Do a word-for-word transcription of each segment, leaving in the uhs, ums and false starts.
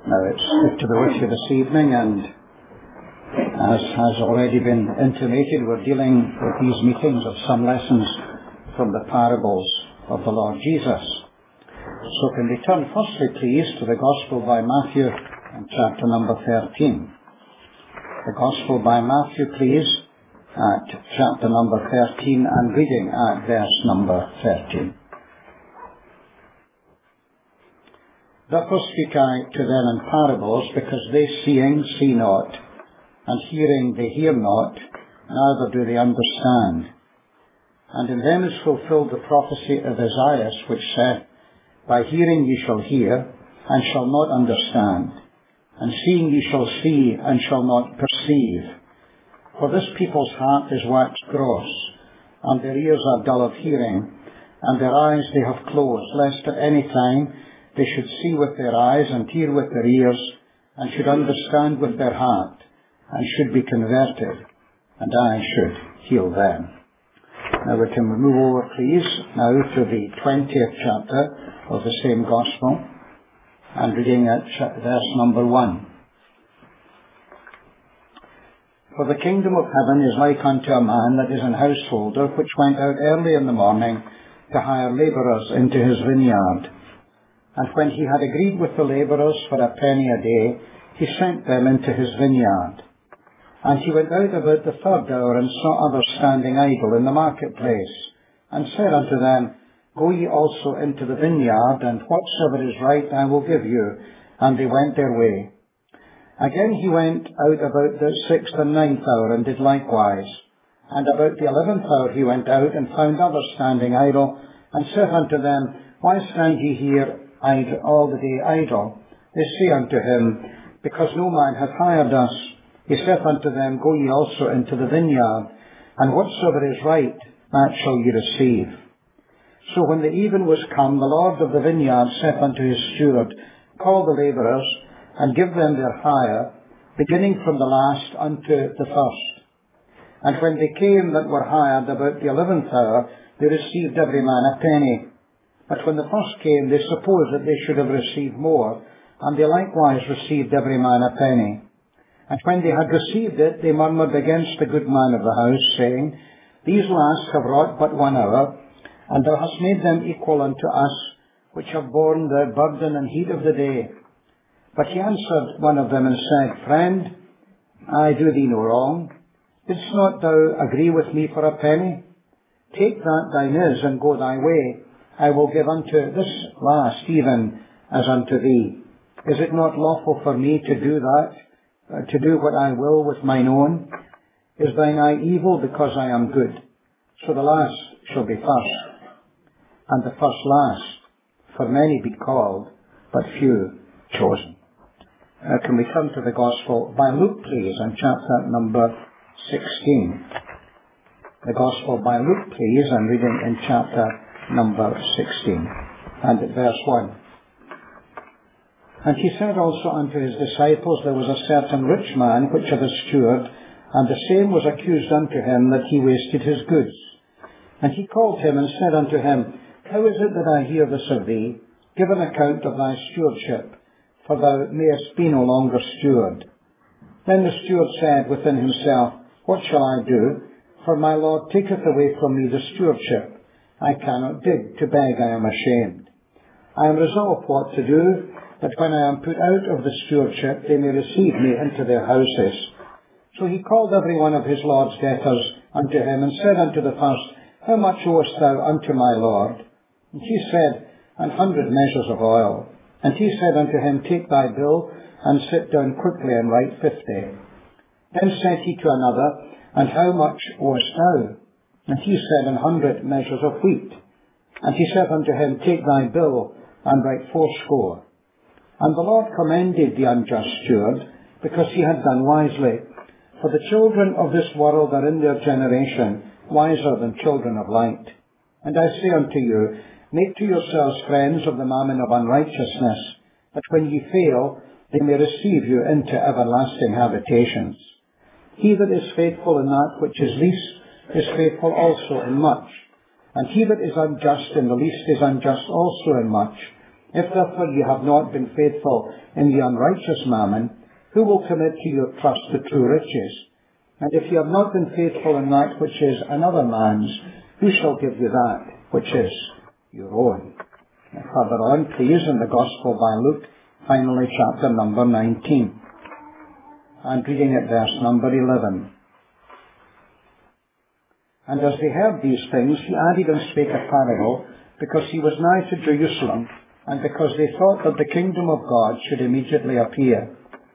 Now, it's good to be with you this evening, and as has already been intimated, we're dealing with these meetings of some lessons from the parables of the Lord Jesus. So can we turn firstly, please, to the Gospel by Matthew in chapter number thirteen. The Gospel by Matthew, please, at chapter number thirteen, and reading at verse number thirteen. Therefore speak I to them in parables, because they seeing see not, and hearing they hear not, neither do they understand. And in them is fulfilled the prophecy of Isaiah, which said, By hearing ye shall hear, and shall not understand, and seeing ye shall see, and shall not perceive. For this people's heart is waxed gross, and their ears are dull of hearing, and their eyes they have closed, lest at any time they should see with their eyes, and hear with their ears, and should understand with their heart, and should be converted, and I should heal them. Now we can move over, please, now to the twentieth chapter of the same Gospel, and reading at verse number one. For the kingdom of heaven is like unto a man that is an householder, which went out early in the morning to hire labourers into his vineyard. And when he had agreed with the labourers for a penny a day, he sent them into his vineyard. And he went out about the third hour, and saw others standing idle in the marketplace, and said unto them, Go ye also into the vineyard, and whatsoever is right I will give you. And they went their way. Again he went out about the sixth and ninth hour, and did likewise. And about the eleventh hour he went out, and found others standing idle, and said unto them, Why stand ye here idle, all the day idle? They say unto him, Because no man hath hired us. He saith unto them, Go ye also into the vineyard, and whatsoever is right, that shall ye receive. So when the even was come, the Lord of the vineyard saith unto his steward, Call the labourers, and give them their hire, beginning from the last unto the first. And when they came that were hired about the eleventh hour, they received every man a penny. But when the first came, they supposed that they should have received more, and they likewise received every man a penny. And when they had received it, they murmured against the good man of the house, saying, These last have wrought but one hour, and thou hast made them equal unto us, which have borne the burden and heat of the day. But he answered one of them and said, Friend, I do thee no wrong. Didst not thou agree with me for a penny? Take that thine is, and go thy way. I will give unto this last even as unto thee. Is it not lawful for me to do that, uh, to do what I will with mine own? Is thine eye evil because I am good? So the last shall be first, and the first last. For many be called, but few chosen. Uh, can we turn to the Gospel by Luke, please, and chapter number sixteen. The Gospel by Luke, please, and reading in chapter number sixteen, and at verse one. And he said also unto his disciples, There was a certain rich man which had a steward, and the same was accused unto him that he wasted his goods. And he called him and said unto him, How is it that I hear this of thee? Give an account of thy stewardship, for thou mayest be no longer steward. Then the steward said within himself, What shall I do? For my Lord taketh away from me the stewardship. I cannot dig, to beg I am ashamed. I am resolved what to do, that when I am put out of the stewardship, they may receive me into their houses. So he called every one of his Lord's debtors unto him, and said unto the first, How much owest thou unto my Lord? And he said, An hundred measures of oil. And he said unto him, Take thy bill, and sit down quickly, and write fifty. Then said he to another, And how much owest thou? And he said, An hundred measures of wheat. And he said unto him, Take thy bill, and write fourscore. And the Lord commended the unjust steward, because he had done wisely. For the children of this world are in their generation wiser than children of light. And I say unto you, Make to yourselves friends of the mammon of unrighteousness, that when ye fail, they may receive you into everlasting habitations. He that is faithful in that which is least is faithful also in much. And he that is unjust in the least is unjust also in much. If therefore ye have not been faithful in the unrighteous mammon, who will commit to your trust the true riches? And if ye have not been faithful in that which is another man's, who shall give you that which is your own? And further on, please, in the Gospel by Luke, finally chapter number nineteen, and reading at verse number eleven. And as they heard these things, he added and spake a parable, because he was nigh to Jerusalem, and because they thought that the kingdom of God should immediately appear.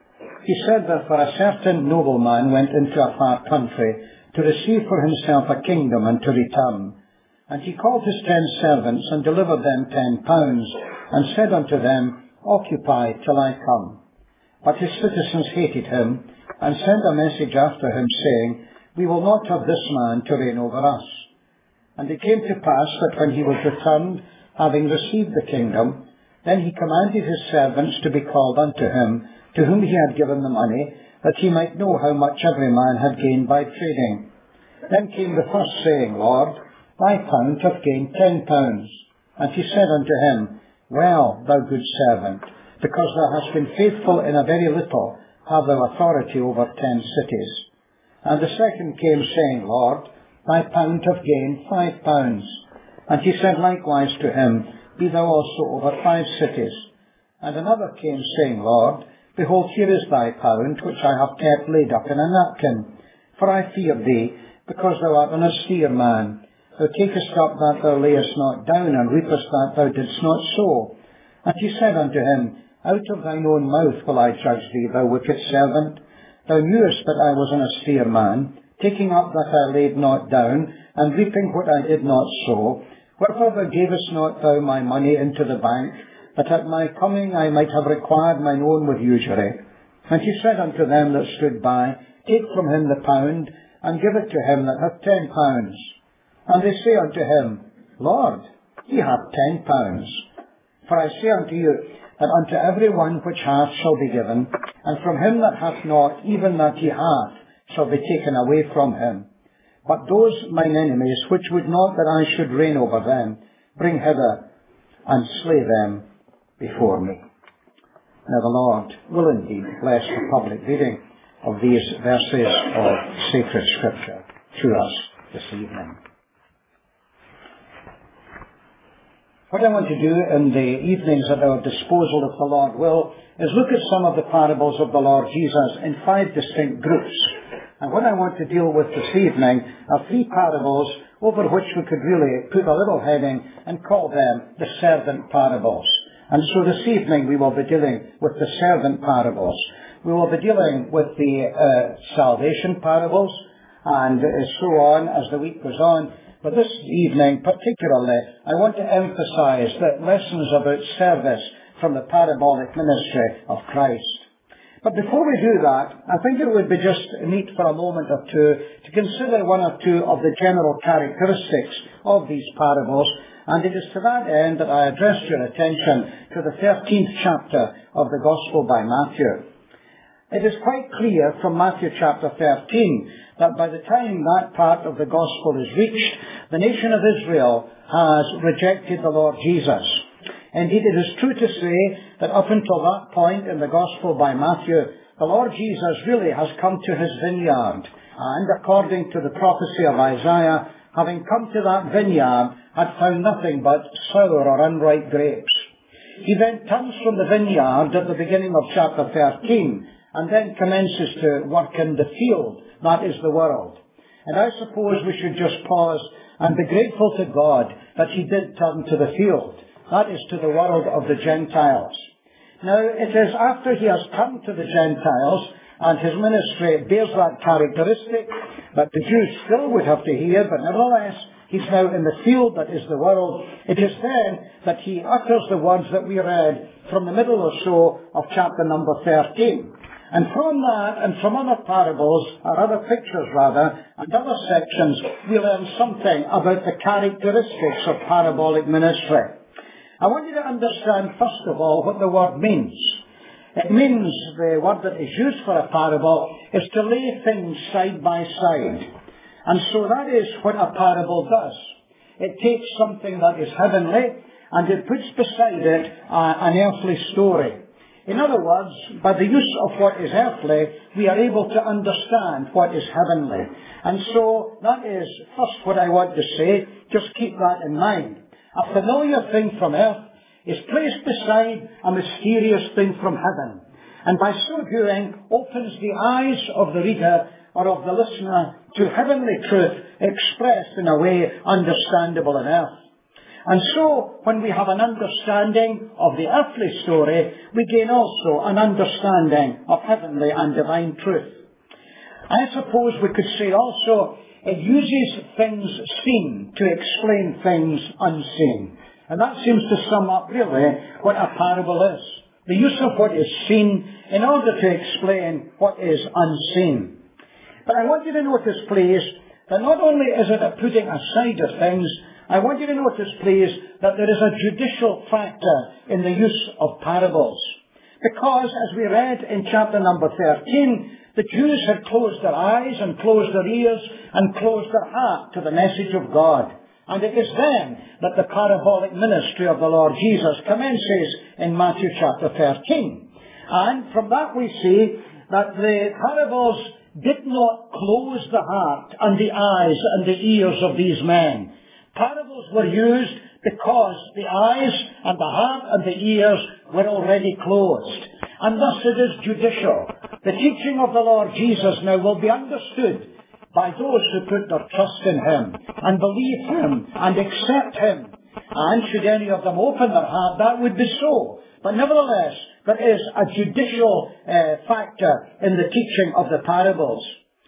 He said, therefore, a certain nobleman went into a far country to receive for himself a kingdom and to return. And he called his ten servants and delivered them ten pounds, and said unto them, Occupy till I come. But his citizens hated him, and sent a message after him, saying, We will not have this man to reign over us. And it came to pass that when he was returned, having received the kingdom, then he commanded his servants to be called unto him, to whom he had given the money, that he might know how much every man had gained by trading. Then came the first, saying, Lord, thy pound hath gained ten pounds. And he said unto him, Well, thou good servant, because thou hast been faithful in a very little, have thou authority over ten cities. And the second came, saying, Lord, thy pound hath gained five pounds. And he said likewise to him, Be thou also over five cities. And another came, saying, Lord, behold, here is thy pound, which I have kept laid up in a napkin. For I fear thee, because thou art an austere man. Thou takest up that thou layest not down, and reapest that thou didst not sow. And he said unto him, Out of thine own mouth will I judge thee, thou wicked servant. Thou knewest that I was an austere man, taking up that I laid not down, and reaping what I did not sow. Wherefore thou gavest not thou my money into the bank, that at my coming I might have required mine own with usury. And he said unto them that stood by, Take from him the pound, and give it to him that hath ten pounds. And they say unto him, Lord, he hath ten pounds. For I say unto you, that unto every one which hath shall be given, and from him that hath not, even that he hath, shall be taken away from him. But those mine enemies, which would not that I should reign over them, bring hither, and slay them before me. Now the Lord will indeed bless the public reading of these verses of sacred Scripture to us this evening. What I want to do in the evenings at our disposal, if the Lord will, is look at some of the parables of the Lord Jesus in five distinct groups. And what I want to deal with this evening are three parables over which we could really put a little heading and call them the servant parables. And so this evening we will be dealing with the servant parables. We will be dealing with the uh, salvation parables, and uh, so on as the week goes on. But this evening particularly, I want to emphasize the lessons about service from the parabolic ministry of Christ. But before we do that, I think it would be just neat for a moment or two to consider one or two of the general characteristics of these parables. And it is to that end that I address your attention to the thirteenth chapter of the Gospel by Matthew. It is quite clear from Matthew chapter thirteen that by the time that part of the Gospel is reached, the nation of Israel has rejected the Lord Jesus. Indeed, it is true to say that up until that point in the Gospel by Matthew, the Lord Jesus really has come to his vineyard. And according to the prophecy of Isaiah, having come to that vineyard, had found nothing but sour or unripe grapes. He then turns from the vineyard at the beginning of chapter thirteen, and then commences to work in the field, that is the world. And I suppose we should just pause and be grateful to God that he did turn to the field, that is to the world of the Gentiles. Now, it is after he has turned to the Gentiles, and his ministry bears that characteristic, that the Jews still would have to hear, but nevertheless, he's now in the field that is the world. It is then that he utters the words that we read from the middle or so of chapter number thirteen. And from that, and from other parables, or other pictures rather, and other sections, we learn something about the characteristics of parabolic ministry. I want you to understand, first of all, what the word means. It means, the word that is used for a parable, is to lay things side by side. And so that is what a parable does. It takes something that is heavenly, and it puts beside it uh, an earthly story. In other words, by the use of what is earthly, we are able to understand what is heavenly. And so, that is first what I want to say. Just keep that in mind. A familiar thing from earth is placed beside a mysterious thing from heaven. And by so doing, opens the eyes of the reader or of the listener to heavenly truth expressed in a way understandable on earth. And so, when we have an understanding of the earthly story, we gain also an understanding of heavenly and divine truth. I suppose we could say also, it uses things seen to explain things unseen. And that seems to sum up really what a parable is. The use of what is seen in order to explain what is unseen. But I want you to notice, please, that not only is it a putting aside of things, I want you to notice, please, that there is a judicial factor in the use of parables. Because, as we read in chapter number thirteen, the Jews had closed their eyes and closed their ears and closed their heart to the message of God. And it is then that the parabolic ministry of the Lord Jesus commences in Matthew chapter thirteen. And from that we see that the parables did not close the heart and the eyes and the ears of these men. Parables were used because the eyes and the heart and the ears were already closed. And thus it is judicial. The teaching of the Lord Jesus now will be understood by those who put their trust in Him and believe Him and accept Him. And should any of them open their heart, that would be so. But nevertheless, there is a judicial uh, factor in the teaching of the parables.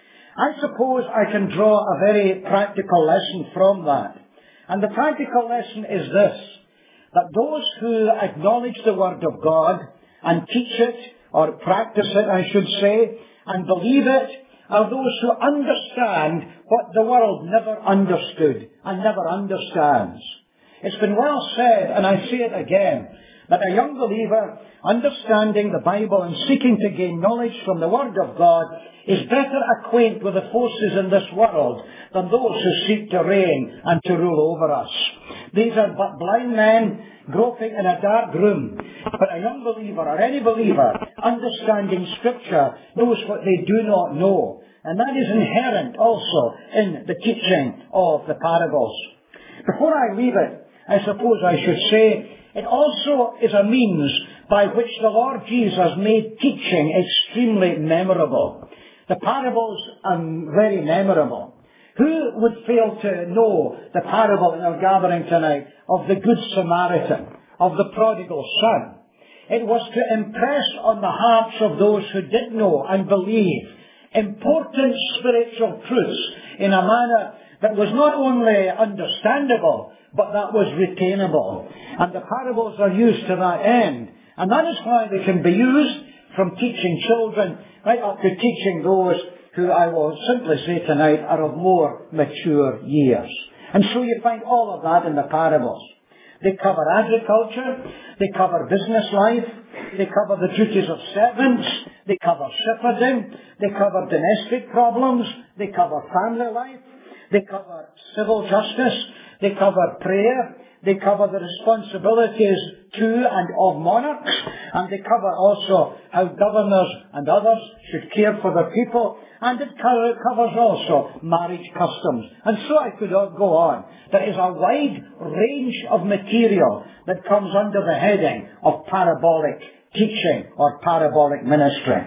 I suppose I can draw a very practical lesson from that. And the practical lesson is this, that those who acknowledge the Word of God and teach it, or practice it, I should say, and believe it, are those who understand what the world never understood and never understands. It's been well said, and I say it again, that a young believer, understanding the Bible and seeking to gain knowledge from the Word of God, is better acquainted with the forces in this world than those who seek to reign and to rule over us. These are but blind men groping in a dark room. But a young believer, or any believer, understanding Scripture, knows what they do not know. And that is inherent also in the teaching of the parables. Before I leave it, I suppose I should say, it also is a means by which the Lord Jesus made teaching extremely memorable. The parables are very memorable. Who would fail to know the parable in our gathering tonight of the Good Samaritan, of the prodigal son? It was to impress on the hearts of those who did know and believe important spiritual truths in a manner that was not only understandable, but that was retainable. And the parables are used to that end. And that is why they can be used from teaching children right up to teaching those who, I will simply say tonight, are of more mature years. And so you find all of that in the parables. They cover agriculture, they cover business life, they cover the duties of servants, they cover shepherding, they cover domestic problems, they cover family life, they cover civil justice, they cover prayer, they cover the responsibilities to and of monarchs, and they cover also how governors and others should care for their people, and it covers also marriage customs. And so I could go on. There is a wide range of material that comes under the heading of parabolic teaching or parabolic ministry.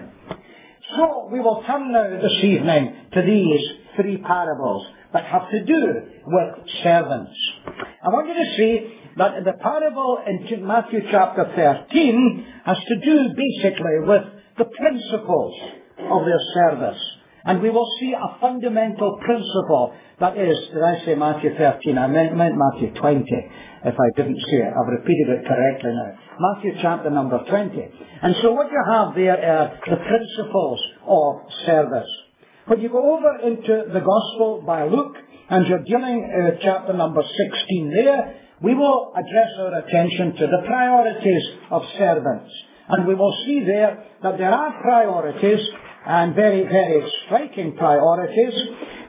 So we will turn now this evening to these three parables that have to do with servants. I want you to see that the parable in Matthew chapter thirteen has to do basically with the principles of their service. And we will see a fundamental principle that is, did I say Matthew thirteen? I meant, meant Matthew twenty, if I didn't say it. I've repeated it correctly now. Matthew chapter number twenty. And so what you have there are the principles of service. When you go over into the Gospel by Luke, and you're dealing with uh, chapter number sixteen there, we will address our attention to the priorities of servants. And we will see there that there are priorities, and very, very striking priorities,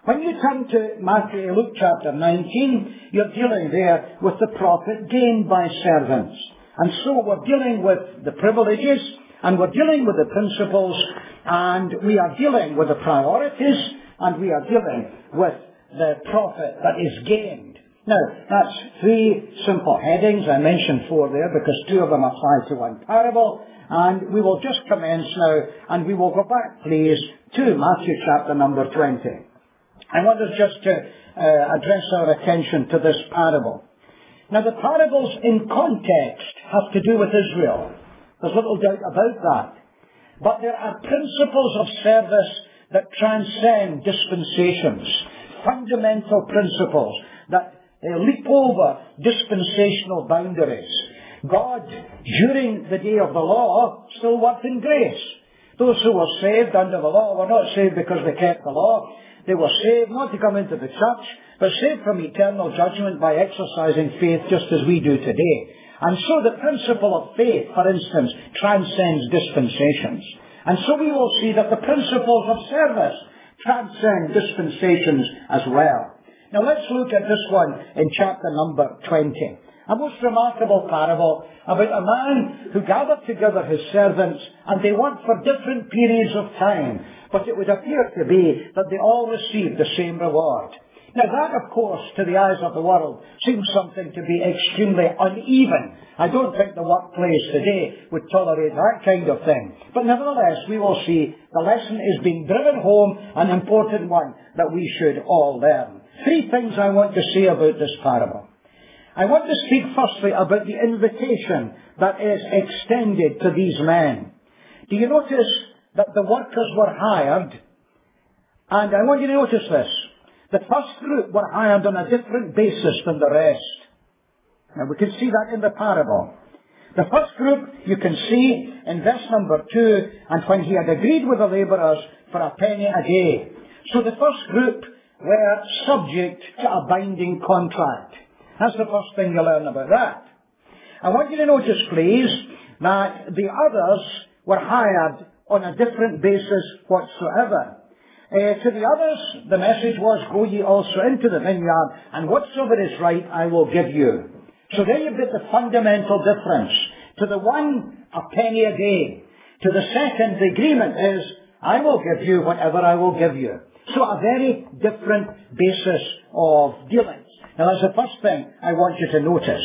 When you turn to Matthew, Luke chapter nineteen, you're dealing there with the profit gained by servants. And so we're dealing with the privileges, and we're dealing with the principles, and we are dealing with the priorities, and we are dealing with the profit that is gained. Now, that's three simple headings. I mentioned four there because two of them apply to one parable. And we will just commence now, and we will go back, please, to Matthew chapter number twenty. I want us just to uh, address our attention to this parable. Now, the parables in context have to do with Israel. There's little doubt about that. But there are principles of service that transcend dispensations, fundamental principles that uh, leap over dispensational boundaries. God, during the day of the law, still worked in grace. Those who were saved under the law were not saved because they kept the law. They were saved not to come into the church, but saved from eternal judgment by exercising faith just as we do today. And so the principle of faith, for instance, transcends dispensations. And so we will see that the principles of service transcend dispensations as well. Now let's look at this one in chapter number twenty. A most remarkable parable about a man who gathered together his servants, and they worked for different periods of time, but it would appear to be that they all received the same reward. Now that, of course, to the eyes of the world, seems something to be extremely uneven. I don't think the workplace today would tolerate that kind of thing. But nevertheless, we will see the lesson is being driven home, an important one that we should all learn. Three things I want to say about this parable. I want to speak firstly about the invitation that is extended to these men. Do you notice that the workers were hired? And I want you to notice this. The first group were hired on a different basis than the rest. Now we can see that in the parable. The first group you can see in verse number two, and when he had agreed with the labourers for a penny a day. So the first group were subject to a binding contract. That's the first thing you learn about that. I want you to notice, please, that the others were hired on a different basis whatsoever. Uh, to the others, the message was, go ye also into the vineyard, and whatsoever is right I will give you. So there you've got the fundamental difference. To the one, a penny a day. To the second, the agreement is, I will give you whatever I will give you. So a very different basis of dealings. Now that's the first thing I want you to notice.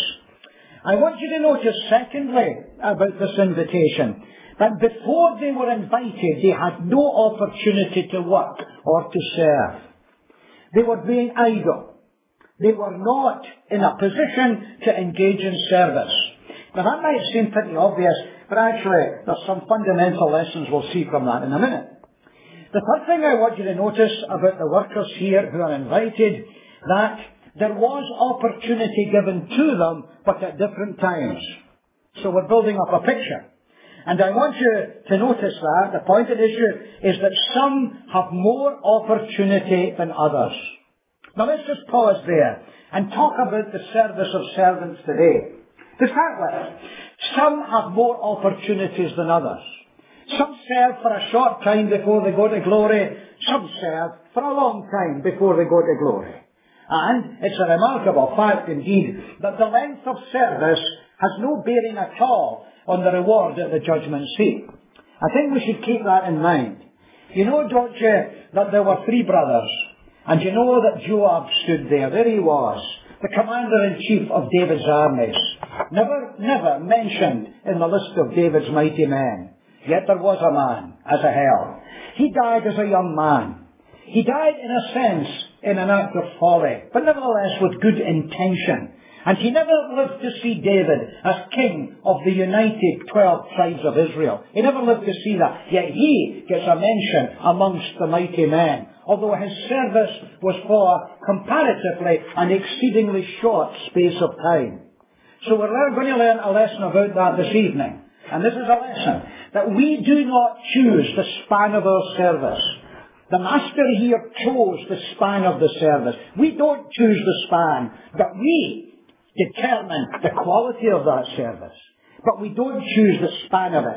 I want you to notice, secondly, about this invitation, that before they were invited, they had no opportunity to work or to serve. They were being idle. They were not in a position to engage in service. Now that might seem pretty obvious, but actually there's some fundamental lessons we'll see from that in a minute. The third thing I want you to notice about the workers here who are invited, that there was opportunity given to them, but at different times. So we're building up a picture. And I want you to notice that the point of issue is that some have more opportunity than others. Now let's just pause there and talk about the service of servants today. To start with, some have more opportunities than others. Some serve for a short time before they go to glory. Some serve for a long time before they go to glory. And it's a remarkable fact indeed that the length of service has no bearing at all on the reward at the judgment seat. I think we should keep that in mind. You know, don't you, that there were three brothers, and you know that Joab stood there. There he was, the commander-in-chief of David's armies. Never, never mentioned in the list of David's mighty men. Yet there was a man, as a hell. He died as a young man. He died, in a sense, in an act of folly, but nevertheless with good intention. And he never lived to see David as king of the united twelve tribes of Israel. He never lived to see that. Yet he gets a mention amongst the mighty men, although his service was for comparatively an exceedingly short space of time. So we're going to learn a lesson about that this evening. And this is a lesson that we do not choose the span of our service. The Master here chose the span of the service. We don't choose the span, but we determine the quality of that service. But we don't choose the span of it.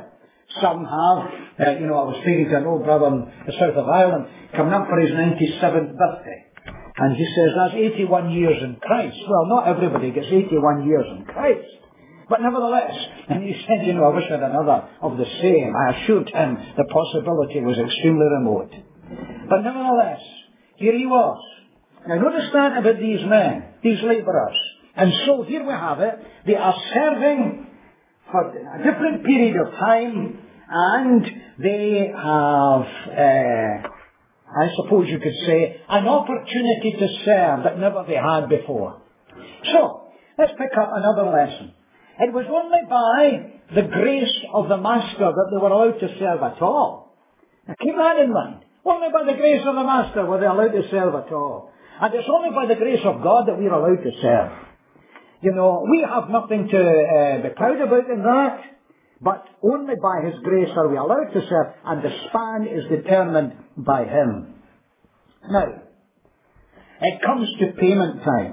Some have. Uh, you know, I was speaking to an old brother in the south of Ireland, coming up for his ninety-seventh birthday. And he says, that's eighty-one years in Christ. Well, not everybody gets eighty-one years in Christ. But nevertheless, and he said, you know, I wish I had another of the same. I assured him the possibility was extremely remote. But nevertheless, here he was. Now notice that about these men, these labourers. And so here we have it. They are serving for a different period of time, and they have, uh, I suppose you could say, an opportunity to serve that never they had before. So, let's pick up another lesson. It was only by the grace of the Master that they were allowed to serve at all. Now keep that in mind. Only by the grace of the Master were they allowed to serve at all. And it's only by the grace of God that we're allowed to serve. You know, we have nothing to uh, be proud about in that, but only by His grace are we allowed to serve, and the span is determined by Him. Now, it comes to payment time.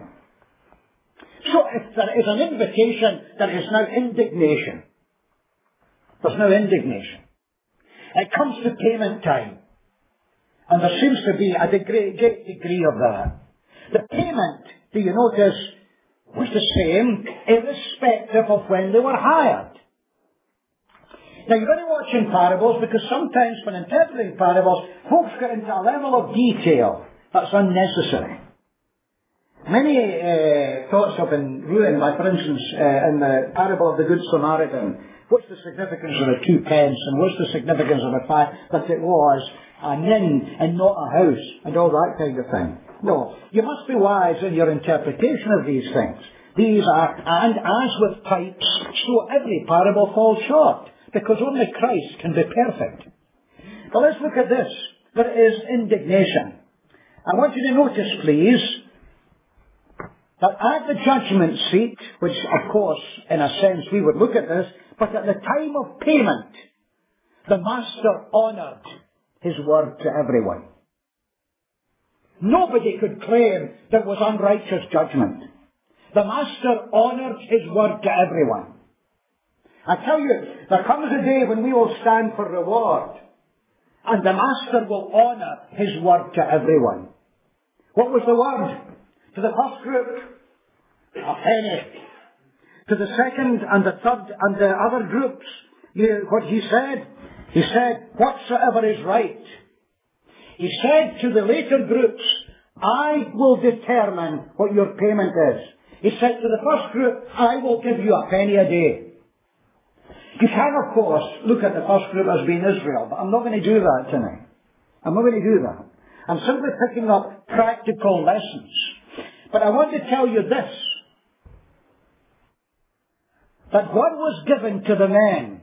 So if there is an invitation, there is now indignation. There's no indignation. It comes to payment time. And there seems to be a degree, great degree of that. The payment, do you notice, was the same irrespective of when they were hired. Now you've got to watch in parables, because sometimes when interpreting parables, folks get into a level of detail that's unnecessary. Many uh, thoughts have been ruined by, for instance, uh, in the parable of the Good Samaritan. What's the significance of the two pence, and what's the significance of the fact that it was an inn and not a house, and all that kind of thing? No, you must be wise in your interpretation of these things. These are, and as with types, so every parable falls short, because only Christ can be perfect. But let's look at this. There is indignation. I want you to notice, please, that at the judgment seat, which of course, in a sense, we would look at this, but at the time of payment, the Master honoured His word to everyone. Nobody could claim there was unrighteous judgment. The Master honoured His word to everyone. I tell you, there comes a day when we will stand for reward, and the Master will honour His word to everyone. What was the word? To the first group, a penny. To the second and the third and the other groups, you know what He said? He said, whatsoever is right. He said to the later groups, I will determine what your payment is. He said to the first group, I will give you a penny a day. You can, of course, look at the first group as being Israel, but I'm not going to do that tonight. I'm not going to do that. I'm simply picking up practical lessons. But I want to tell you this, that what was given to the men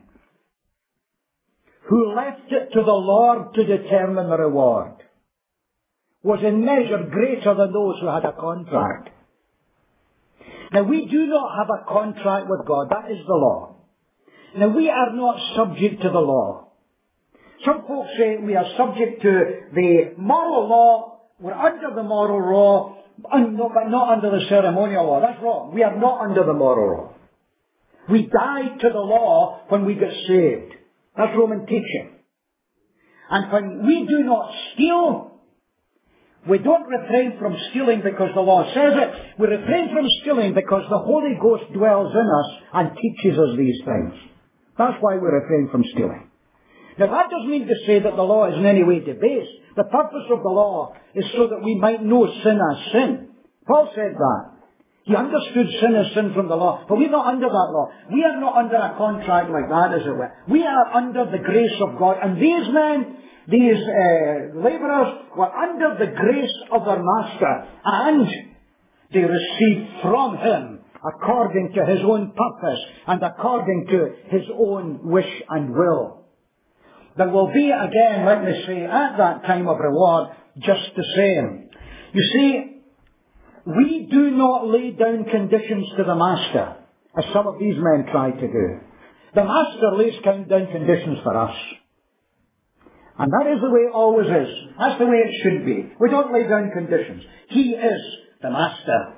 who left it to the Lord to determine the reward was in measure greater than those who had a contract. Now we do not have a contract with God. That is the law. Now we are not subject to the law. Some folks say we are subject to the moral law. We're under the moral law, but not under the ceremonial law. That's wrong. We are not under the moral law. We died to the law when we get saved. That's Roman teaching. And when we do not steal, we don't refrain from stealing because the law says it. We refrain from stealing because the Holy Ghost dwells in us and teaches us these things. That's why we refrain from stealing. Now that doesn't mean to say that the law is in any way debased. The purpose of the law is so that we might know sin as sin. Paul said that. He understood sin as sin from the law. But we're not under that law. We are not under a contract like that, as it were. We are under the grace of God. And these men, these uh, labourers, were under the grace of their Master. And they received from Him according to His own purpose and according to His own wish and will. There will be again, let me say, at that time of reward, just the same. You see, we do not lay down conditions to the Master, as some of these men try to do. The Master lays down conditions for us. And that is the way it always is. That's the way it should be. We don't lay down conditions. He is the Master.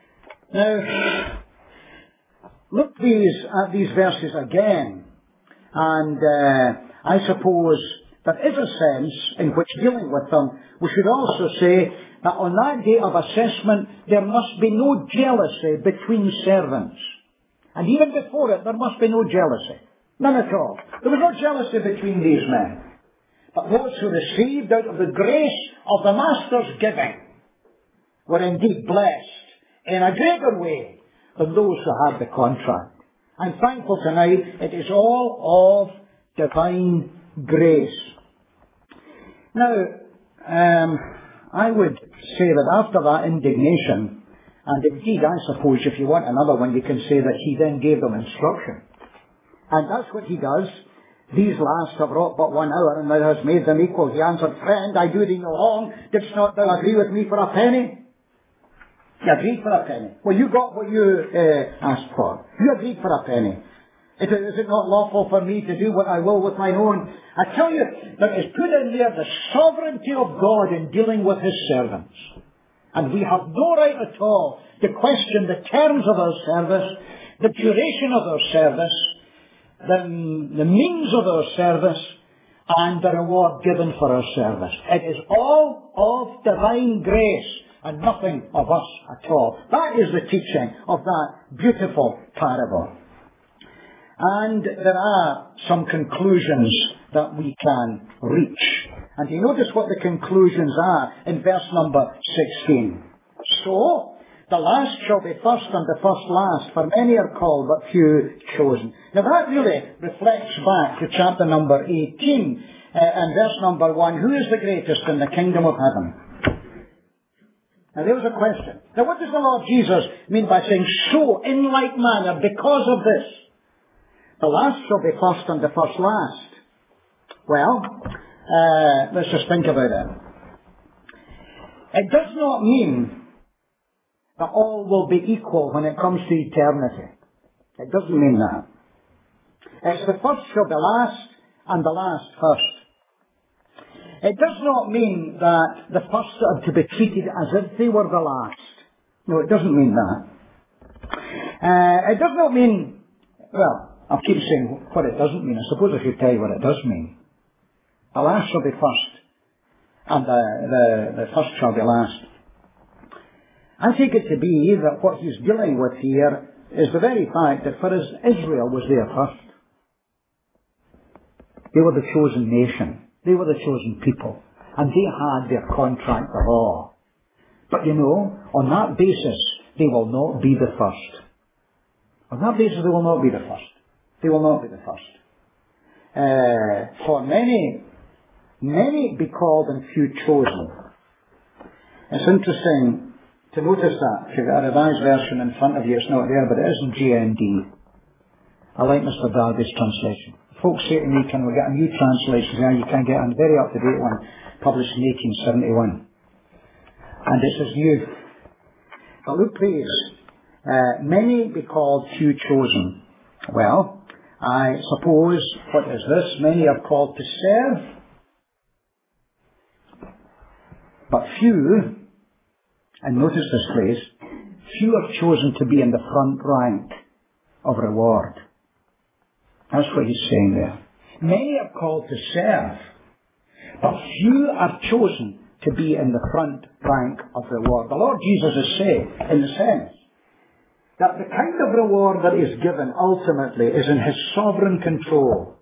Now, look these, at these verses again. And uh, I suppose there is a sense in which, dealing with them, we should also say that on that day of assessment, there must be no jealousy between servants. And even before it, there must be no jealousy. None at all. There was no jealousy between these men. But those who received out of the grace of the Master's giving were indeed blessed in a greater way than those who had the contract. I'm thankful tonight it is all of divine grace. Now, um, I would say that after that indignation, and indeed I suppose if you want another one you can say that he then gave them instruction. And that's what he does. These last have wrought but one hour, and thou hast made them equal. He answered, Friend, I do thee no wrong. Didst not thou agree with me for a penny? You agreed for a penny. Well, you got what you uh, asked for. You agreed for a penny. Is it, is it not lawful for me to do what I will with mine own? I tell you, there is put in there the sovereignty of God in dealing with His servants. And we have no right at all to question the terms of our service, the duration of our service, the, the means of our service, and the reward given for our service. It is all of divine grace and nothing of us at all. That is the teaching of that beautiful parable. And there are some conclusions that we can reach. And you notice what the conclusions are in verse number sixteen. So, the last shall be first and the first last, for many are called but few chosen. Now that really reflects back to chapter number eighteen uh, and verse number one. Who is the greatest in the kingdom of heaven? Now there was a question. Now what does the Lord Jesus mean by saying, so in like manner, because of this, the last shall be first and the first last? Well, uh, let's just think about it. It does not mean that all will be equal when it comes to eternity. It doesn't mean that. It's the first shall be last and the last first. It does not mean that the first are to be treated as if they were the last. No, it doesn't mean that. Uh, it does not mean, well, I'll keep saying what it doesn't mean. I suppose I should tell you what it does mean. The last shall be first, and the, the, the first shall be last. I take it to be that what he's dealing with here is the very fact that for us, Israel was there first. They were the chosen nation. They were the chosen people. And they had their contract of law. But you know, on that basis, they will not be the first. On that basis, they will not be the first. They will not be the first. Uh, for many, many be called and few chosen. It's interesting to notice that. If you've got a revised version in front of you, it's not there, but it is in G N D. I like Mister Darby's translation. Folks say to me, can we get a new translation? Yeah, you can get a very up-to-date one, published in eighteen seventy-one. And this is new. But look please, uh, many be called, few chosen. Well, I suppose, what is this? Many are called to serve, but few, and notice this place, few are chosen to be in the front rank of reward. That's what he's saying there. Many are called to serve, but few are chosen to be in the front rank of reward. The Lord Jesus is saying, in the sense, that the kind of reward that is given ultimately is in His sovereign control.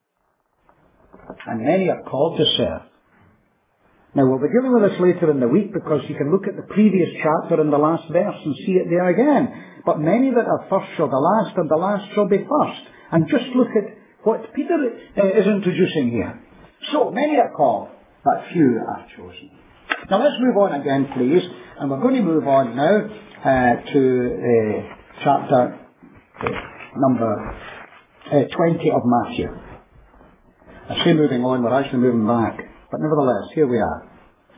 And many are called to serve. Now we'll be dealing with this later in the week, because you can look at the previous chapter and the last verse and see it there again. But many that are first shall be last, and the last shall be first. And just look at what Peter uh, is introducing here. So, many are called, but few are chosen. Now let's move on again, please. And we're going to move on now uh, to uh, chapter uh, number uh, twenty of Matthew. I say moving on, we're actually moving back. But nevertheless, here we are.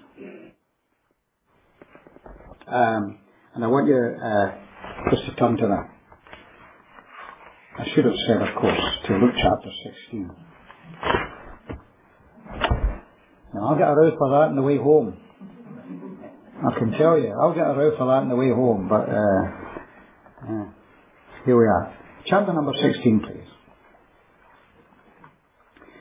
Um, and I want you uh, just to turn to that. I should have said, of course, to Luke chapter sixteen. Now, I'll get a row for that on the way home. I can tell you, I'll get a row for that on the way home, but uh, uh, here we are. Chapter number sixteen, please.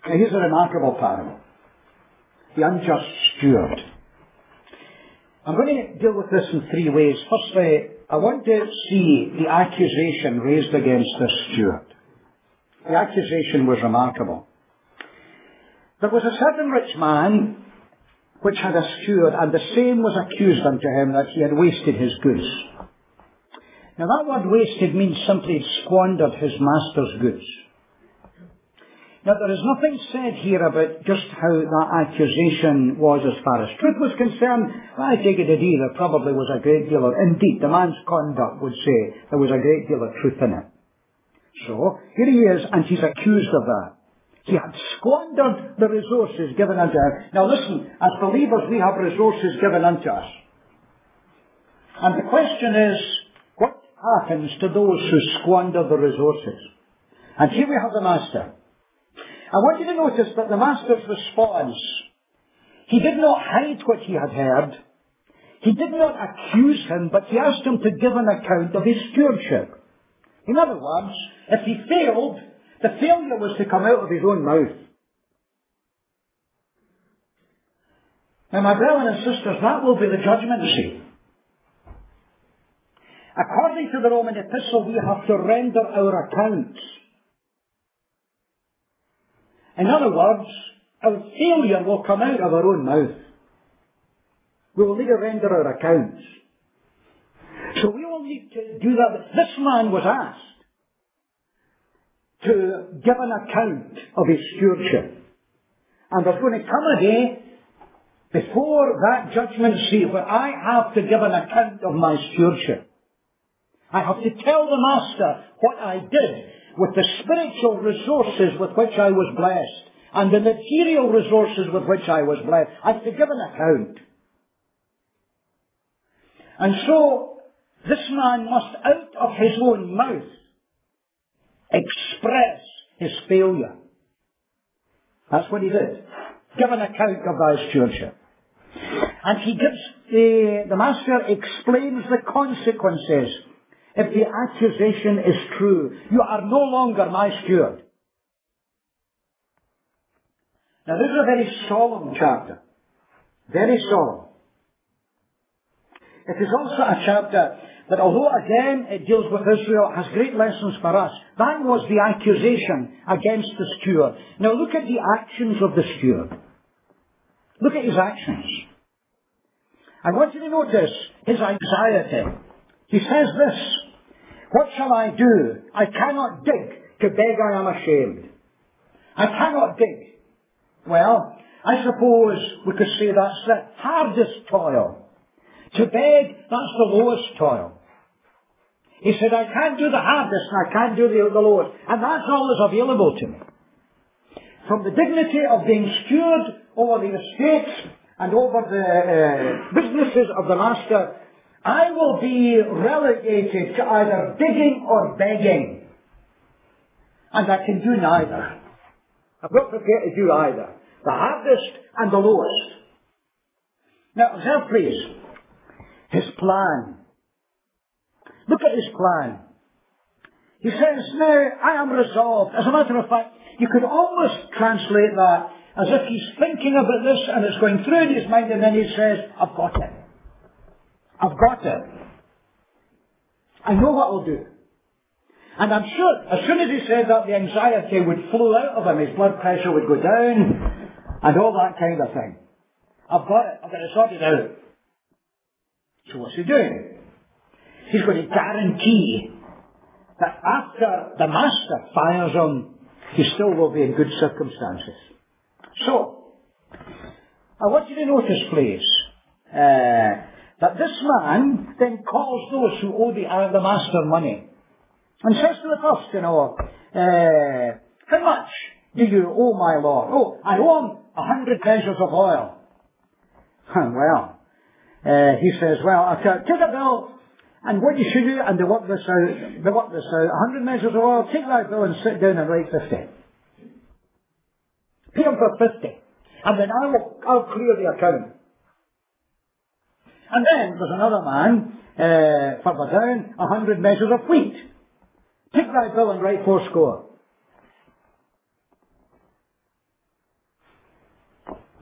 Now, here's a remarkable parable. The unjust steward. I'm going to deal with this in three ways. Firstly, I want to see the accusation raised against this steward. The accusation was remarkable. There was a certain rich man which had a steward, and the same was accused unto him that he had wasted his goods. Now that word wasted means simply squandered his master's goods. Now there is nothing said here about just how that accusation was as far as truth was concerned. Well, I take it indeed there probably was a great deal of, indeed the man's conduct would say there was a great deal of truth in it. So, here he is, and he's accused of that. He had squandered the resources given unto him. Now listen, as believers we have resources given unto us. And the question is, what happens to those who squander the resources? And here we have the master. I want you to notice that the master's response, he did not hide what he had heard. He did not accuse him, but he asked him to give an account of his stewardship. In other words, if he failed, the failure was to come out of his own mouth. Now, my brethren and sisters, that will be the judgment seat. According to the Roman epistle, we have to render our accounts. In other words, our failure will come out of our own mouth. We will need to render our accounts. So we will need to do that. This man was asked to give an account of his stewardship. And there's going to come a day before that judgment seat where I have to give an account of my stewardship. I have to tell the master what I did with the spiritual resources with which I was blessed and the material resources with which I was blessed. I have to give an account. And so, this man must out of his own mouth express his failure. That's what he did. Give an account of thy stewardship. And he gives, the, the master explains the consequences if the accusation is true. You are no longer my steward. Now this is a very solemn chapter. Very solemn. It is also a chapter that, although again it deals with Israel, has great lessons for us. That was the accusation against the steward. Now look at the actions of the steward. Look at his actions. I want you to notice his anxiety. He says this, what shall I do? I cannot dig. To beg I am ashamed. I cannot dig. Well, I suppose we could say that's the hardest toil. To beg, that's the lowest toil. He said, I can't do the hardest and I can't do the, the lowest. And that's all that's available to me. From the dignity of being steward over the estates and over the uh, businesses of the master, I will be relegated to either digging or begging. And I can do neither. I'm not prepared to do either. The hardest and the lowest. Now, observe please, his plan. Look at his plan. He says, now, I am resolved. As a matter of fact, you could almost translate that as if he's thinking about this and it's going through in his mind, and then he says, I've got it. I've got it. I know what I'll do. And I'm sure, as soon as he said that, the anxiety would flow out of him. His blood pressure would go down and all that kind of thing. I've got it. I've got to sort it out. So what's he doing? He's going to guarantee that after the master fires him, he still will be in good circumstances. So, I want you to notice, please, uh, that this man then calls those who owe the, uh, the master money and says to the first, you know, uh, how much do you owe my lord? Oh, I owe him a hundred measures of oil. Well, uh, he says, well, I'll take a bill, and what you should do, and they work this out, they work this out, a hundred measures of oil, take that bill and sit down and write fifty. Pay him for fifty. And then I will, I'll clear the account. And then there's another man, uh, further down, a hundred measures of wheat. Take that bill and write four score.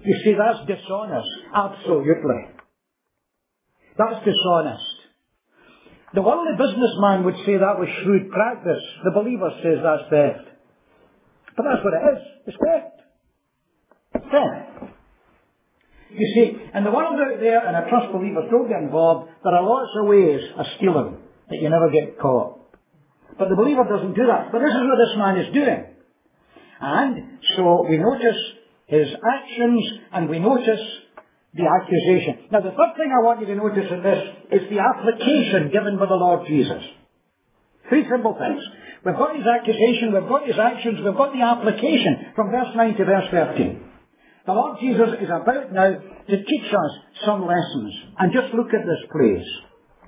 You see, that's dishonest. Absolutely. That's dishonest. The worldly businessman would say that was shrewd practice. The believer says that's theft. But that's what it is. It's theft. It's theft. You see, in the world out there, and I trust believers don't get involved, there are lots of ways of stealing that you never get caught. But the believer doesn't do that. But this is what this man is doing. And so we notice his actions and we notice the accusation. Now the third thing I want you to notice in this is the application given by the Lord Jesus. Three simple things. We've got his accusation, we've got his actions, we've got the application from verse nine to verse thirteen. The Lord Jesus is about now to teach us some lessons. And just look at this place.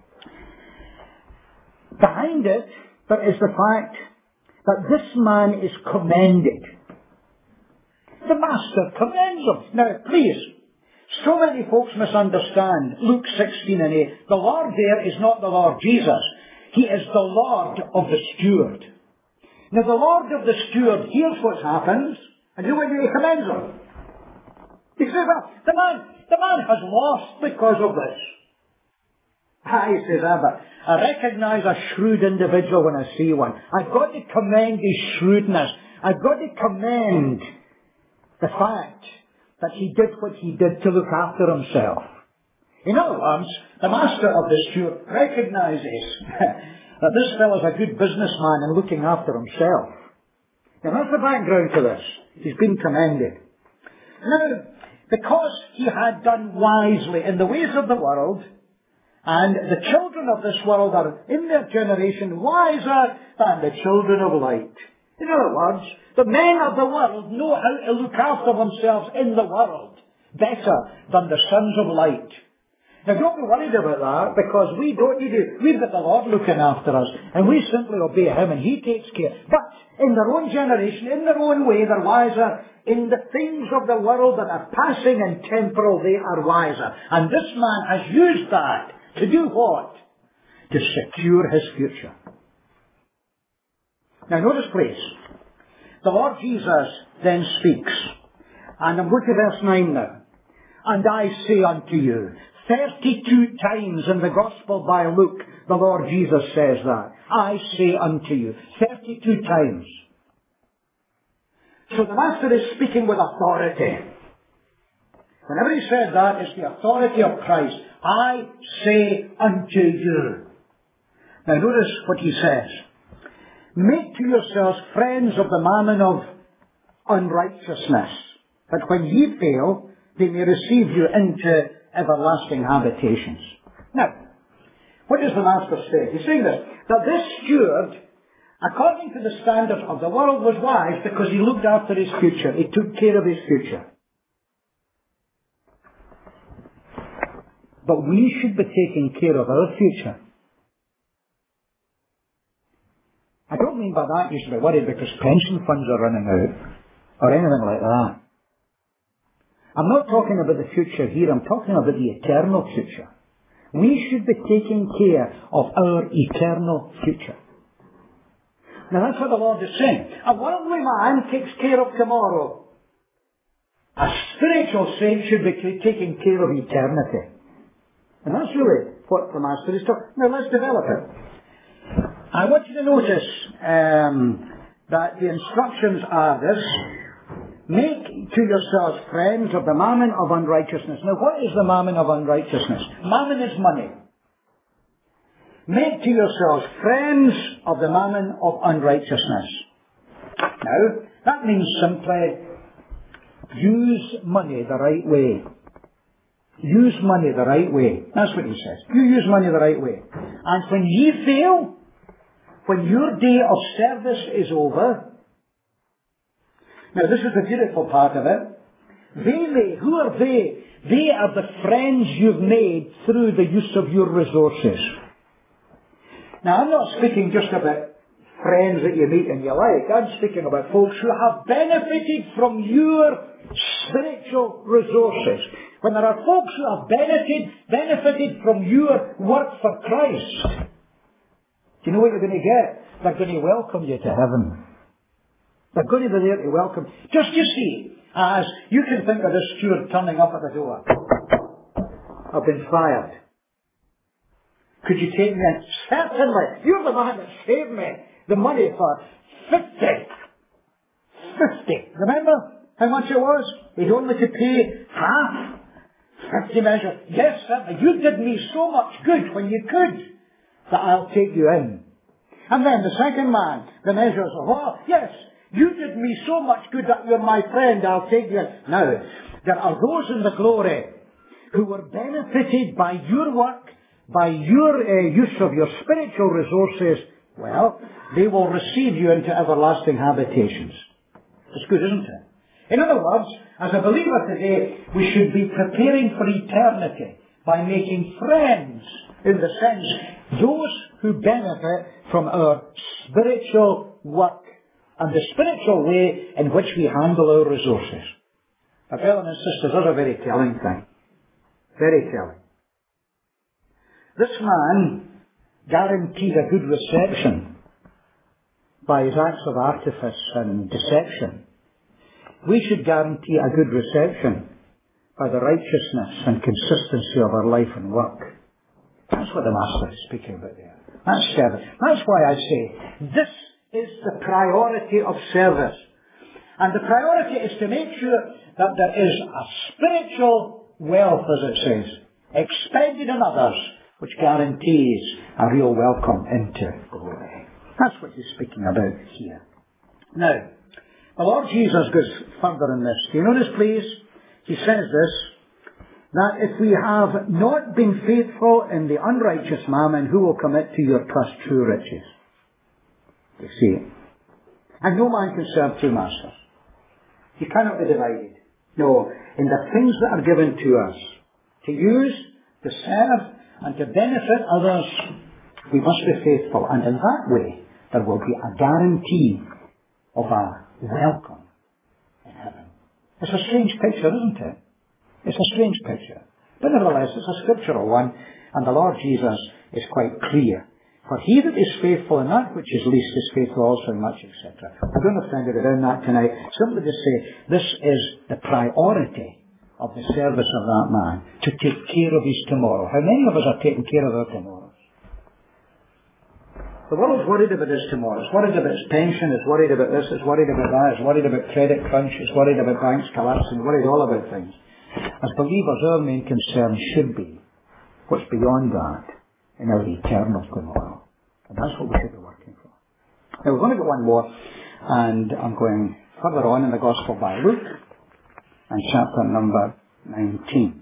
Behind it, there is the fact that this man is commended. The Master commends him. Now, please, so many folks misunderstand Luke sixteen and eight. The Lord there is not the Lord Jesus. He is the Lord of the steward. Now, the Lord of the steward hears what happens, and you know what he commends him? He says, well, the man, the man has lost because of this. Ah, he says, ah, but I recognise a shrewd individual when I see one. I've got to commend his shrewdness. I've got to commend the fact that he did what he did to look after himself. In other words, the master of the steward recognises that this fellow is a good businessman in looking after himself. Now that's the background to this. He's been commended. Now, because he had done wisely in the ways of the world, and the children of this world are in their generation wiser than the children of light. In other words, the men of the world know how to look after themselves in the world better than the sons of light. Now don't be worried about that, because we don't need to, we've got the Lord looking after us, and we simply obey Him and He takes care. But in their own generation, in their own way, they're wiser. In the things of the world that are passing and temporal, they are wiser. And this man has used that to do what? To secure his future. Now notice please, the Lord Jesus then speaks. And I'm going to verse nine now. And I say unto you, thirty-two times in the Gospel by Luke, the Lord Jesus says that. I say unto you, thirty-two times. So the Master is speaking with authority. Whenever he said that, it's the authority of Christ. I say unto you. Now notice what he says. Make to yourselves friends of the mammon of unrighteousness, that when ye fail, they may receive you into everlasting habitations. Now, what does the Master say? He's saying this, that this steward, according to the standard of the world, was wise because he looked after his future. He took care of his future. But we should be taking care of our future. I don't mean by that you should be worried because pension funds are running out, or anything like that. I'm not talking about the future here, I'm talking about the eternal future. We should be taking care of our eternal future. Now that's what the Lord is saying. A worldly man takes care of tomorrow. A spiritual saint should be taking care of eternity. And that's really what the Master is talking. Now let's develop it. I want you to notice um, that the instructions are this. Make to yourselves friends of the mammon of unrighteousness. Now what is the mammon of unrighteousness? Mammon is money. Make to yourselves friends of the mammon of unrighteousness. Now, that means simply use money the right way. Use money the right way. That's what he says. You use money the right way. And when ye fail, when your day of service is over, now this is the beautiful part of it, they may, who are they? They are the friends you've made through the use of your resources. Now I'm not speaking just about friends that you meet and you like. I'm speaking about folks who have benefited from your spiritual resources. When there are folks who have benefited, benefited from your work for Christ, do you know what you're going to get? They're going to welcome you to heaven. They're going to be there to welcome. Just, you see, As you can think of this steward turning up at the door. I've been fired. Could you take me in? Certainly. You're the man that saved me. The money for fifty. Fifty. Remember how much it was? He'd only to pay half. Fifty measures. Yes, certainly. You did me so much good when you could that I'll take you in. And then the second man, the measures of, oh, yes, you did me so much good that you're my friend, I'll take you in. Now, there are those in the glory who were benefited by your work, by your uh, use of your spiritual resources. Well, they will receive you into everlasting habitations. It's good, isn't it? In other words, as a believer today, we should be preparing for eternity by making friends, in the sense, those who benefit from our spiritual work and the spiritual way in which we handle our resources. Now, brothers and sisters, that's a very telling thing. Very telling. This man guaranteed a good reception by his acts of artifice and deception. We should guarantee a good reception by the righteousness and consistency of our life and work. That's what the Master is speaking about there. That's service. That's why I say this is the priority of service. And the priority is to make sure that there is a spiritual wealth, as it says, expended in others, which guarantees a real welcome into glory. That's what he's speaking about here. Now, the Lord Jesus goes further in this. Do you notice, please? He says this, that if we have not been faithful in the unrighteous mammon, who will commit to your trust true riches? You see. And no man can serve two masters. You cannot be divided. No, in the things that are given to us, to use, to serve, and to benefit others, we must be faithful. And in that way, there will be a guarantee of a welcome in heaven. It's a strange picture, isn't it? It's a strange picture. But nevertheless, it's a scriptural one, and the Lord Jesus is quite clear. For he that is faithful in that which is least is faithful also in much, et cetera. I don't have time to go down that tonight. Simply to say, this is the priority of the service of that man, to take care of his tomorrow. How many of us are taking care of our tomorrows? The world's worried about his tomorrow. It's worried about its pension. It's worried about this. It's worried about that. It's worried about credit crunch. It's worried about banks collapsing. It's worried all about things. As believers, our main concern should be what's beyond that in our eternal tomorrow. And that's what we should be working for. Now, we're going to get one more, and I'm going further on in the Gospel by Luke, and chapter number nineteen.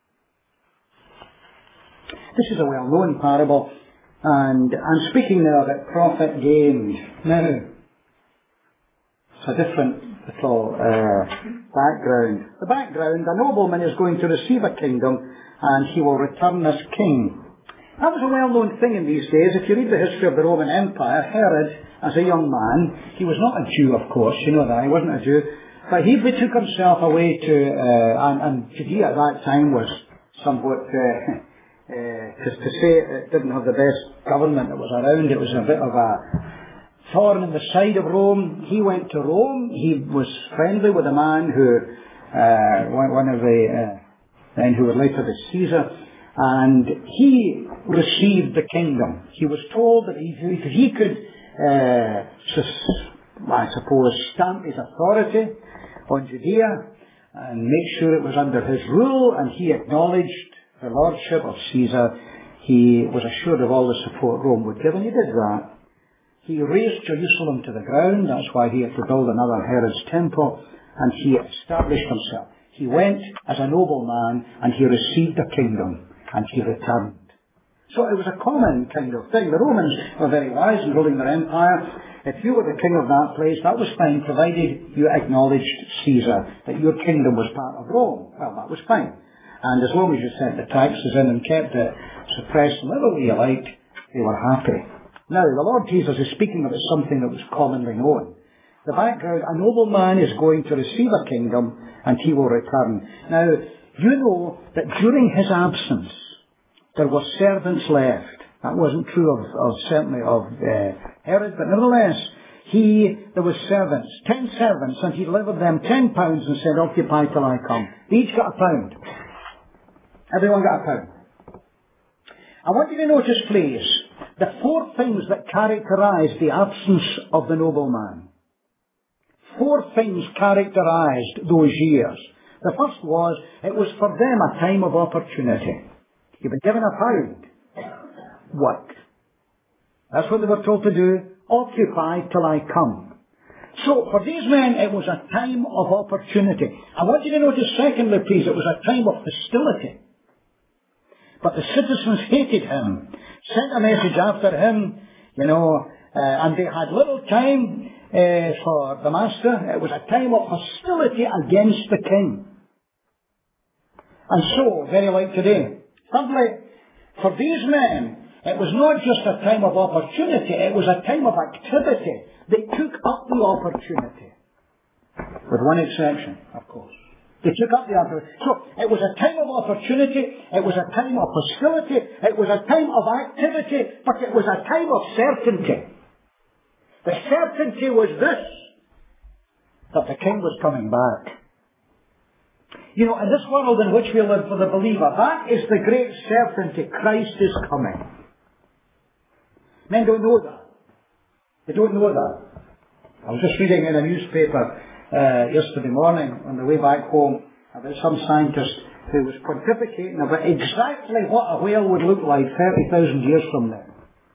This is a well-known parable, and I'm speaking now about profit gained. Now, it's a different little uh, background. The background, a nobleman is going to receive a kingdom, and he will return as king. That was a well-known thing in these days. If you read the history of the Roman Empire, Herod, as a young man, he was not a Jew, of course, you know that, he wasn't a Jew, but he betook himself away to, uh, and, and Judea at that time was somewhat, uh, uh, to, to say it didn't have the best government that was around. It was a bit of a thorn in the side of Rome. He went to Rome. He was friendly with a man who, uh, one of the uh, men who would later be Caesar, and he received the kingdom. He was told that if he could, uh, I suppose, stamp his authority on Judea and make sure it was under his rule, and he acknowledged the lordship of Caesar, he was assured of all the support Rome would give, and he did that. He razed Jerusalem to the ground. That's why he had to build another Herod's temple, and he established himself. He went as a nobleman, and he received a kingdom, and he returned. So it was a common kind of thing. The Romans were very wise in ruling their empire. If you were the king of that place, that was fine, provided you acknowledged Caesar, that your kingdom was part of Rome. Well, that was fine. And as long as you sent the taxes in and kept it suppressed in whatever way you liked, they were happy. Now, the Lord Jesus is speaking about something that was commonly known. The background, a nobleman is going to receive a kingdom, and he will return. Now, you know that during his absence, there were servants left. That wasn't true of, of certainly of uh, Herod, but nevertheless, he, there was servants, ten servants, and he delivered them ten pounds and said, occupy till I come. They each got a pound. Everyone got a pound. I want you to notice, please, the four things that characterised the absence of the nobleman. Four things characterised those years. The first was, it was for them a time of opportunity. You've been given a pound. Work. That's what they were told to do. Occupy till I come. So, for these men, it was a time of opportunity. I want you to notice, secondly, please, it was a time of hostility. But the citizens hated him, sent a message after him, you know, uh, and they had little time uh, for the master. It was a time of hostility against the king. And so, very like today. Thirdly, for these men, it was not just a time of opportunity, it was a time of activity. They took up the opportunity. With one exception, of course. They took up the opportunity. So, it was a time of opportunity, it was a time of hostility, it was a time of activity, but it was a time of certainty. The certainty was this, that the king was coming back. You know, in this world in which we live for the believer, that is the great certainty. Christ is coming. Men don't know that. They don't know that. I was just reading in a newspaper uh, yesterday morning on the way back home about some scientist who was pontificating about exactly what a whale would look like thirty thousand years from now.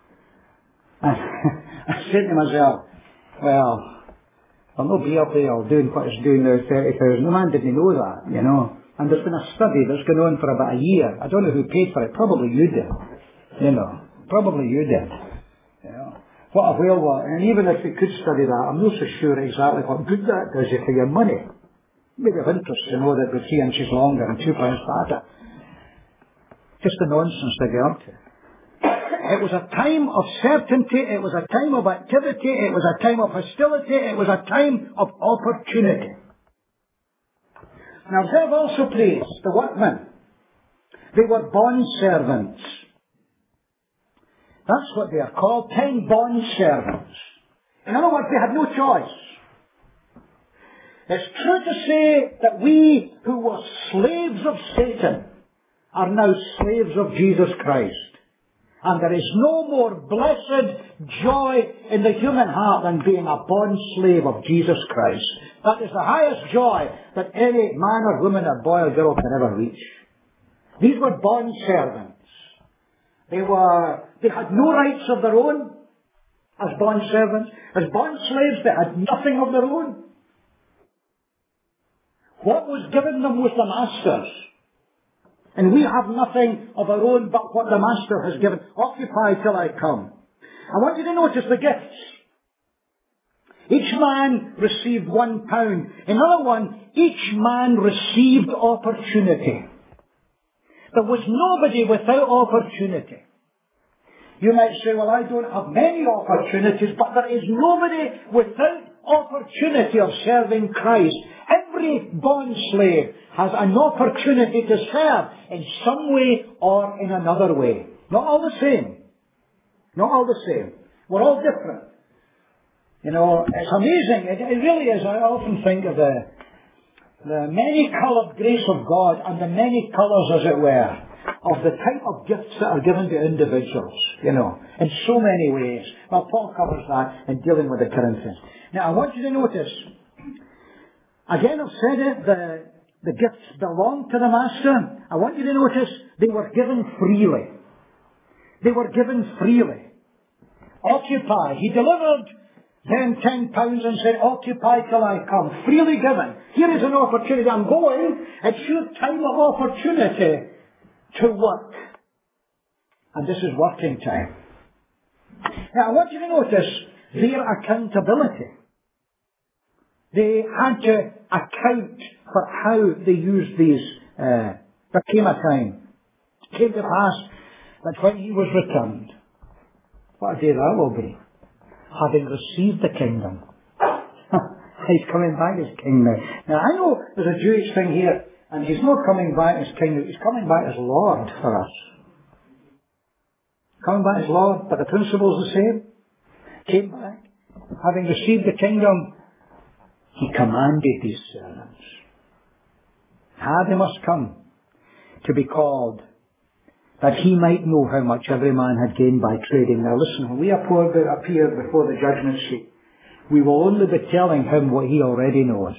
And I said to myself, well, there'll no be a whale doing what it's doing now, thirty thousand. The man didn't know that, you know. And there's been a study that's gone on for about a year. I don't know who paid for it. Probably you did. You know. Probably you did. You know. What a whale was. And even if we could study that, I'm not so sure exactly what good that does you for your money. Maybe of interest to know that we're three inches longer and two pounds fatter. Just the nonsense they get up to. It was a time of certainty, it was a time of activity, it was a time of hostility, it was a time of opportunity. Now observe also, please, the workmen. They were bond servants. That's what they are called, ten bond servants. In other words, they had no choice. It's true to say that we who were slaves of Satan are now slaves of Jesus Christ. And there is no more blessed joy in the human heart than being a bond slave of Jesus Christ. That is the highest joy that any man or woman or boy or girl can ever reach. These were bond servants. They were, they had no rights of their own as bond servants. As bond slaves, they had nothing of their own. What was given them was the master's. And we have nothing of our own but what the master has given. Occupy till I come. I want you to notice the gifts. Each man received one pound. In other words, each man received opportunity. There was nobody without opportunity. You might say, well, I don't have many opportunities, but there is nobody without opportunity of serving Christ. Every bond slave has an opportunity to serve in some way or in another way. Not all the same. Not all the same. We're all different. You know, it's amazing. It, it really is. I often think of the, the many-coloured grace of God and the many colours, as it were, of the type of gifts that are given to individuals, you know, in so many ways. Well, Paul covers that in dealing with the Corinthians. Now, I want you to notice, again, I've said it, the, the gifts belong to the master. I want you to notice they were given freely. They were given freely. Occupy. He delivered them ten pounds and said, occupy till I come. Freely given. Here is an opportunity. I'm going. It's your time of opportunity to work. And this is working time. Now, I want you to notice their accountability. They had to account for how they used these. Uh, there came a time, it came to pass that when he was returned, what a day that will be, having received the kingdom. He's coming back as king now. Now I know there's a Jewish thing here, and he's not coming back as king, he's coming back as Lord for us. Coming back as Lord, but the principle's the same. Came back. having received the kingdom, he commanded his servants. Ah, they must come to be called, that he might know how much every man had gained by trading. Now listen, when we appear before the judgment seat, we will only be telling him what he already knows.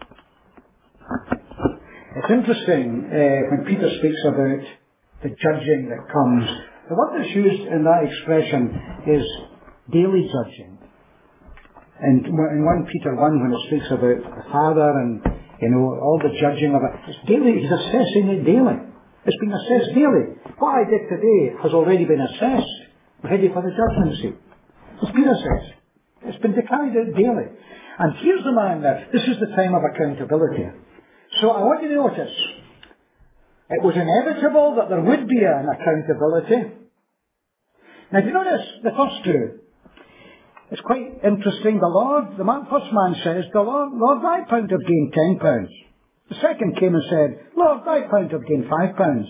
It's interesting uh, when Peter speaks about the judging that comes. The word that's used in that expression is daily judging. And in First Peter one, when it speaks about the Father and, you know, all the judging of it, it's daily. He's assessing it daily. It's being assessed daily. What I did today has already been assessed, ready for the judgment seat. It's been assessed. It's been carried out daily. And here's the man now. This is the time of accountability. So I want you to notice, it was inevitable that there would be an accountability. Now, do you notice the first two? It's quite interesting. The Lord, the man, first man says, the Lord, Lord, thy pound have gained ten pounds. The second came and said, Lord, thy pound have gained five pounds.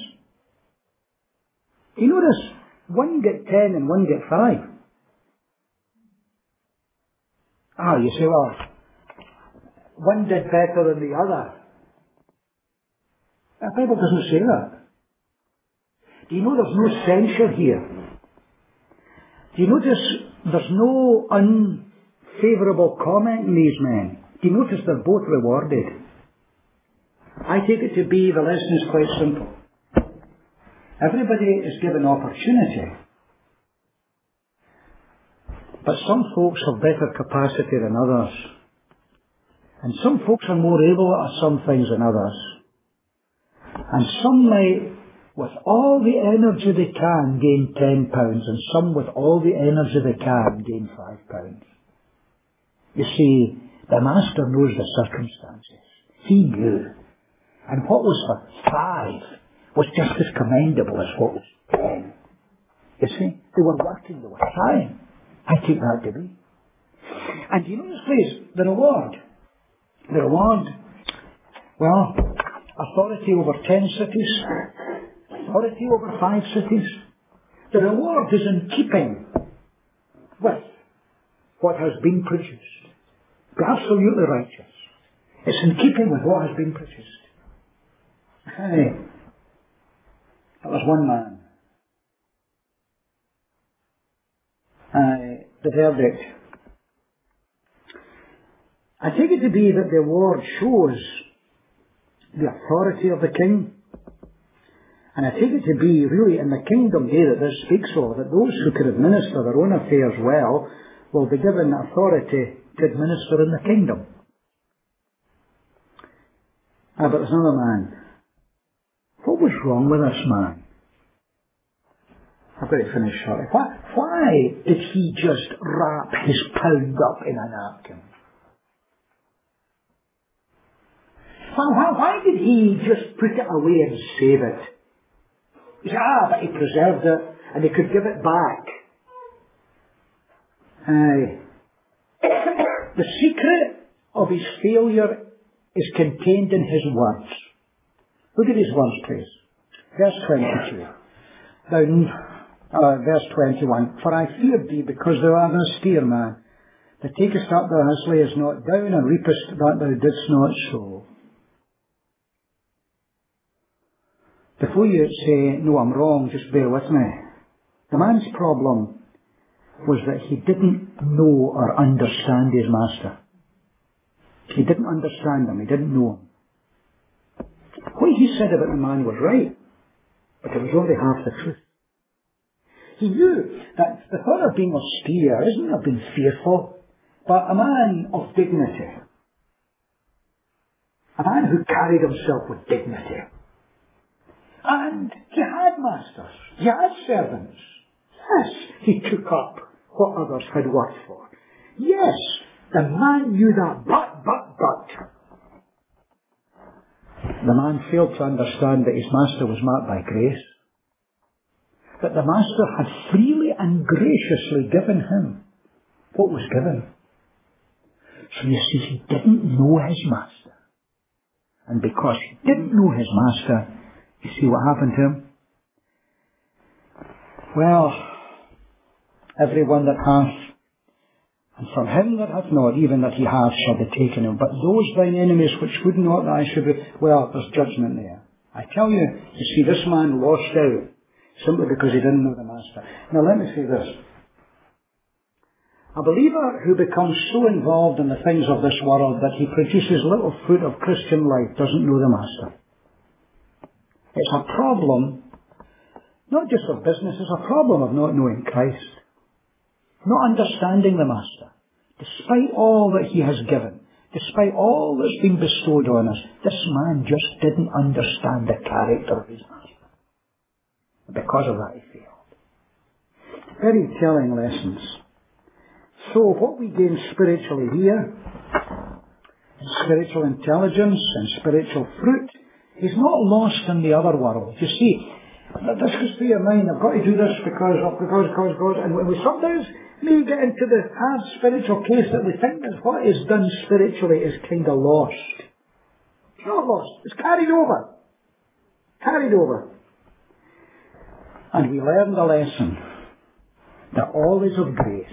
You notice, one get ten and one get five. Ah, you say, well, one did better than the other. The Bible doesn't say that. Do you know there's no censure here? Do you notice there's no unfavourable comment in these men? Do you notice they're both rewarded? I take it to be the lesson is quite simple. Everybody is given opportunity. But some folks have better capacity than others. And some folks are more able at some things than others. And some might, with all the energy they can, gain ten pounds, and some with all the energy they can, gain five pounds. You see, the master knows the circumstances. He knew. And what was for five was just as commendable as what was ten. You see, they were working, they were trying. I take that to be. And you notice, please, the reward. The reward, well, authority over ten cities, authority over five cities. The reward is in keeping with what has been produced. Be absolutely righteous. It's in keeping with what has been produced. Hey, that was one man. Uh, the verdict. I take it to be that the award shows the authority of the king. And I take it to be really in the kingdom day that this speaks of, that those who can administer their own affairs well will be given authority to administer in the kingdom. Ah, but there's another man. What was wrong with this man? I've got to finish shortly. Why, why did he just wrap his pound up in a napkin? Why, why, why did he just put it away and save it? He said, ah, but he preserved it and he could give it back. Aye. The secret of his failure is contained in his words. Look at his words, please. Verse twenty-two. Now, uh, verse twenty-one. For I feared thee, because thou art an austere man, that takest up thou hast layest not down, and reapest that thou didst not sow. Before you say, no, I'm wrong, just bear with me. The man's problem was that he didn't know or understand his master. He didn't understand him. He didn't know him. What he said about the man was right, but it was only half the truth. He knew that the thought of being austere isn't of being fearful, but a man of dignity. A man who carried himself with dignity. And he had masters. He had servants. Yes, he took up what others had worked for. Yes, the man knew that, but, but, but. The man failed to understand that his master was marked by grace. That the master had freely and graciously given him what was given. So you see, he didn't know his master. And because he didn't know his master, you see what happened to him? Well, everyone that hath And from him that hath not, even that he hath, shall be taken away. But those thine enemies which would not that I should be, well, there's judgment there. I tell you, you see, this man lost out simply because he didn't know the Master. Now let me say this. A believer who becomes so involved in the things of this world that he produces little fruit of Christian life doesn't know the Master. It's a problem, not just of business, it's a problem of not knowing Christ. Not understanding the Master. Despite all that he has given, despite all that's been bestowed on us, this man just didn't understand the character of his Master. Because of that he failed. Very telling lessons. So what we gain spiritually here, spiritual intelligence and spiritual fruit, is not lost in the other world. You see, this goes through your mind, I've got to do this because of, because, because, because, and when we sometimes may get into the hard spiritual case that we think that what is done spiritually is kind of lost. It's not lost, it's carried over. Carried over. And we learn the lesson that all is of grace.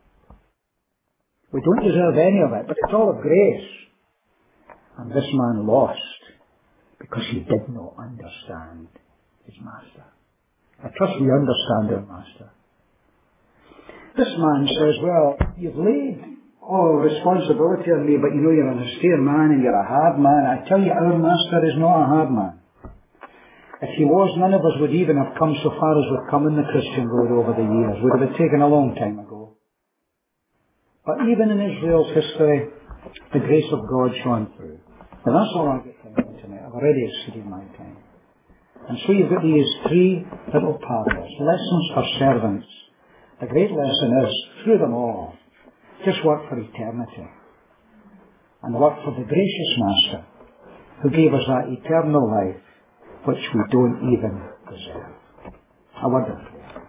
We don't deserve any of it, but it's all of grace. And this man lost because he did not understand his Master. I trust we understand our Master. This man says, well, you've laid all responsibility on me, but you know you're an austere man and you're a hard man. I tell you, our Master is not a hard man. If he was, none of us would even have come so far as we've come in the Christian road over the years. Would have been taken a long time ago. But even in Israel's history, the grace of God shone through. And that's all I've got time for tonight. I've already exceeded my time. And so you've got these three little parables, lessons for servants. The great lesson is, through them all, just work for eternity. And work for the gracious Master, who gave us that eternal life, which we don't even deserve. A word of prayer.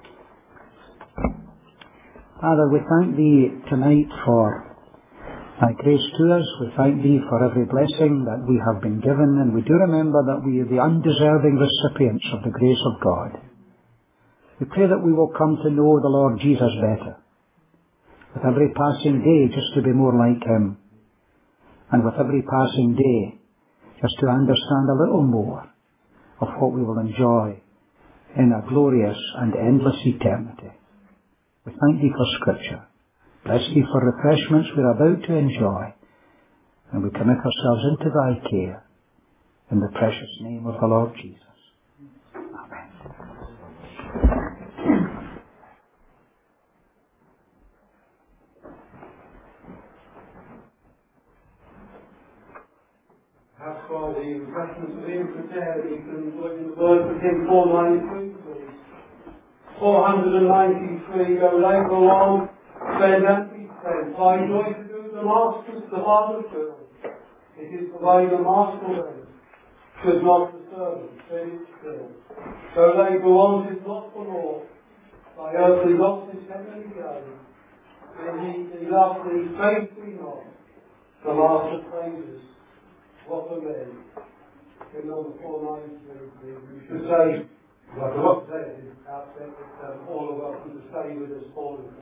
Father, we thank Thee tonight for Thy grace to us. We thank Thee for every blessing that we have been given, and we do remember that we are the undeserving recipients of the grace of God. We pray that we will come to know the Lord Jesus better, with every passing day just to be more like Him, and with every passing day just to understand a little more of what we will enjoy in a glorious and endless eternity. We thank Thee for Scripture. Bless Thee for refreshments we're about to enjoy. And we commit ourselves into Thy care. In the precious name of the Lord Jesus. Amen. As for the refreshments being prepared, you can join in the word with hymn four ninety-three, please. four ninety-three, go labour on, spend and be spent. By joy to do the Master's, the Father's will. It is the way the Master went. Should not the servant finish still. Go labour on, 'tis not for naught. Thy earthly loss is heavenly gain. When he, he loves thee, faith thee not. The Master praises. What a man. In number four ninety-three, we should say, well, I forgot to say it, outset that um, all of us can stay with us all.